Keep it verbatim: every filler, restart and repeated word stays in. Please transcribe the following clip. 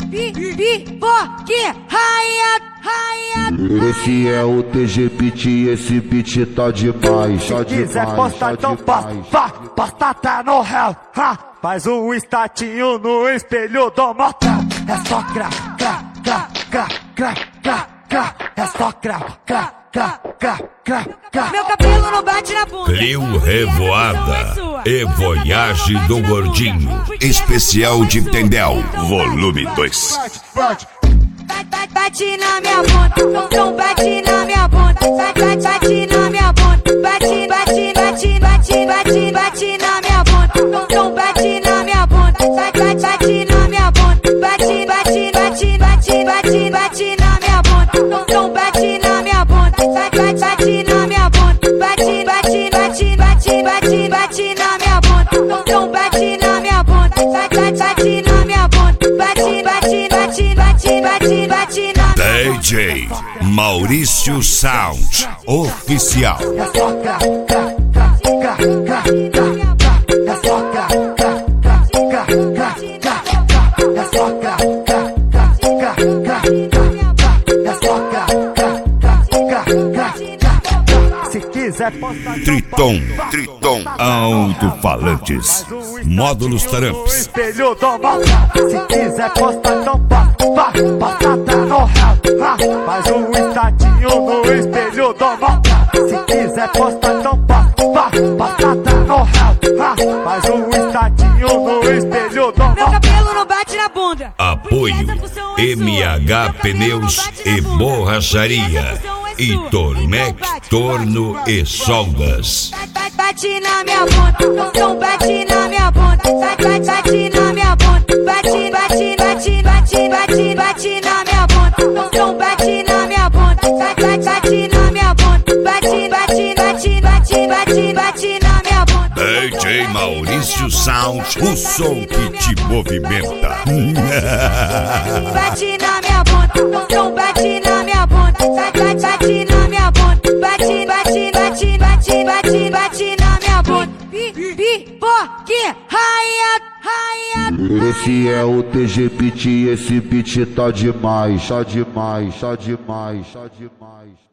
Pipoque, raia, raia. Esse é o T G Pit, esse beat tá demais. Se quiser postar, então posta, vá, posta até no réu. Faz um estatinho no espelho do motel. É só crá, crá, crá, crá, crá, crá, crá. É só crá, crá, crá, crá, crá, crá. Meu cabelo não bate na bunda. Clio Revoada e Voyage do Gordinho. Especial de Tendel, volume dois. Bate, bate na minha bunda, não bate na minha bunda. Bate, bate na minha bunda. Bate, bate, bate, bate, bate, bate na minha bunda. Não bate na minha bunda. Bate, bate na minha bunda. Bate, bate, bate, bate, bate, bate na minha bunda. Não bate na minha bunda. Bate, bate na minha bunda. Bate, bate, bate, bate, bate, bate na minha bunda. Não bate na minha bunda. Bate, bate na minha bunda. Bate, bate, bate, bate, bate, bate na minha bunda. D J Maurício Sound Oficial. É só crá, crá, crá, crá, crá, crá. É só crá, crá, crá, crá, crá, crá. É só crá, crá, crá, crá, crá, crá. É só crá, crá, crá, crá, crá, crá. Se quiser postar, Triton, Triton Alto-Falantes, Módulos Taramps. espelho do motel. Se quiser postar, então posta, vá, posta até no réu. Faz um estatinho no espelho do motel. Se quiser postar, então posta, vá, posta até no réu. Faz um estatinho no espelho do Meu motel. cabelo não bate na bunda. Apoio M H Pneus e Borracharia e Tormec Torno e Soldas. Bate na minha bunda, não bate na minha bunda. Bate, bate na minha bunda. Bate, bate, bate, bate, bate, bate na minha bunda. Não bate na minha bunda. Bate, bate na minha bunda. Bate, bate, bate, bate, bate, bate na minha bunda. D J Maurício Sound, o som que te movimenta. Bate na minha bunda, não bate na minha bunda. Bate, bate na minha bunda. Bate, bate, bate, bate, bate, bate na minha bunda. Pipoque, raia, raia. Esse é o T G Pit, esse beat tá demais. Tá demais, tá demais, tá demais.